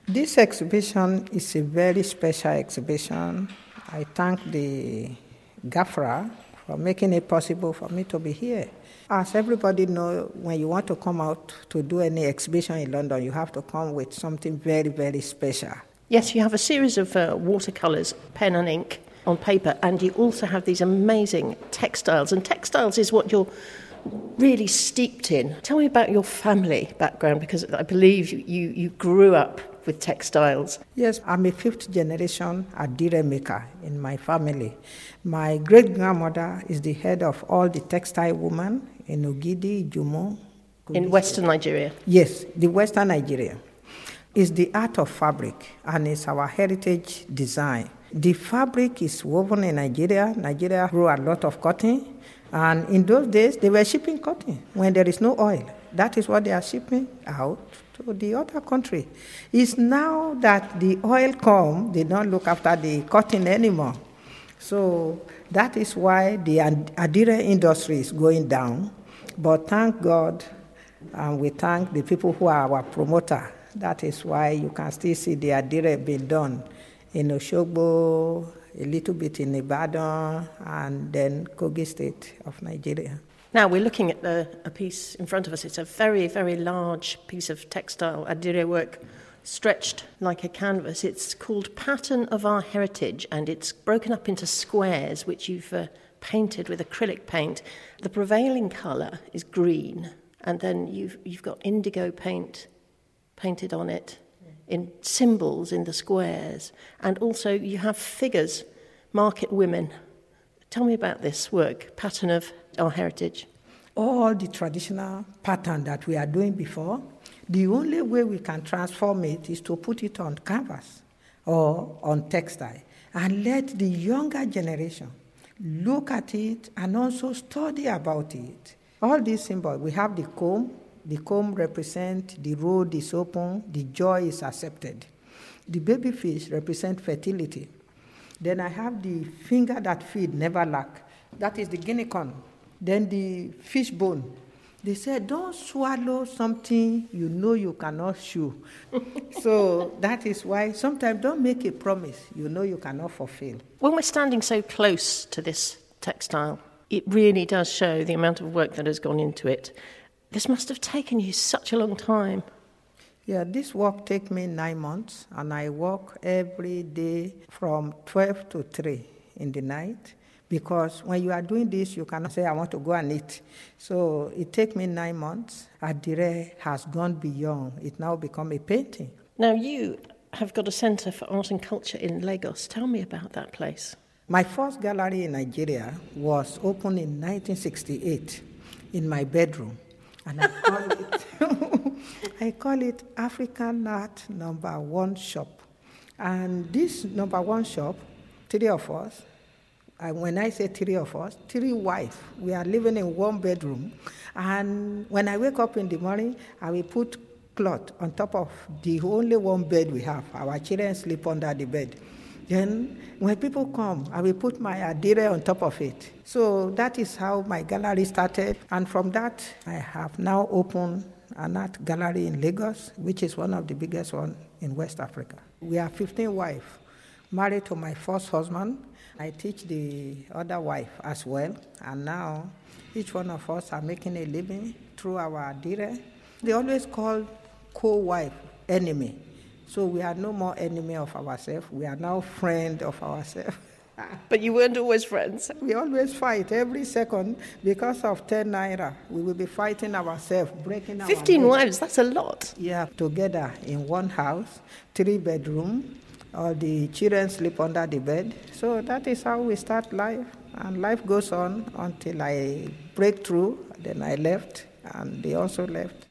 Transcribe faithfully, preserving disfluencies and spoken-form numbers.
This exhibition is a very special exhibition. I thank the Gafra for making it possible for me to be here. As everybody knows, when you want to come out to do any exhibition in London, you have to come with something very, very special. Yes, you have a series of uh, watercolours, pen and ink on paper, and you also have these amazing textiles. And textiles is what you're really steeped in. Tell me about your family background, because I believe you, you, you grew up with textiles. Yes, I'm a fifth generation Adire maker in my family. My great-grandmother is the head of all the textile women in Ogidi, Jumo. In Western Nigeria? Yes, the Western Nigeria. It's the art of fabric, and it's our heritage design. The fabric is woven in Nigeria. Nigeria grew a lot of cotton, and in those days, they were shipping cotton when there is no oil. That is what they are shipping out to the other country. It's now that the oil come, they don't look after the cotton anymore. So that is why the Adire industry is going down. But thank God, and we thank the people who are our promoter. That is why you can still see the Adire being done in Oshogbo, a little bit in Ibadan, and then Kogi State of Nigeria. Now we're looking at the, a piece in front of us. It's a very, very large piece of textile Adire work, stretched like a canvas. It's called Pattern of Our Heritage, and it's broken up into squares, which you've uh, painted with acrylic paint. The prevailing colour is green, and then you've you've got indigo paint painted on it in symbols in the squares, and also you have figures, market women. Tell me about this work, Pattern of Our Heritage. All the traditional pattern that we are doing before, the only way we can transform it is to put it on canvas or on textile and let the younger generation look at it and also study about it. All these symbols, we have the comb. The comb represents the road is open, the joy is accepted. The baby fish represents fertility. Then I have the finger that feed, never lack. That is the guinea corn. Then the fish bone. They said, don't swallow something you know you cannot chew. So that is why sometimes don't make a promise you know you cannot fulfill. When we're standing so close to this textile, it really does show the amount of work that has gone into it. This must have taken you such a long time. Yeah, this work takes me nine months, and I work every day from twelve to three in the night, because when you are doing this, you cannot say, I want to go and eat. So it takes me nine months. Adire has gone beyond. It now become a painting. Now, you have got a centre for art and culture in Lagos. Tell me about that place. My first gallery in Nigeria was opened in nineteen sixty-eight in my bedroom. And I call it, I call it African Art Number One Shop. And this number one shop, three of us, and when I say three of us, three wives, we are living in one bedroom. And when I wake up in the morning, I will put cloth on top of the only one bed we have. Our children sleep under the bed. Then when people come, I will put my Adire on top of it. So that is how my gallery started. And from that, I have now opened an art gallery in Lagos, which is one of the biggest ones in West Africa. We are fifteen wives, married to my first husband. I teach the other wife as well. And now each one of us are making a living through our Adire. They always call co-wife enemy. So we are no more enemy of ourselves. We are now friend of ourselves. But you weren't always friends. We always fight every second because of ten naira. We will be fighting ourselves, breaking our Fifteen legs. wives, that's a lot. Yeah, together in one house, three bedroom. All the children sleep under the bed. So that is how we start life. And life goes on until I break through. Then I left, and they also left.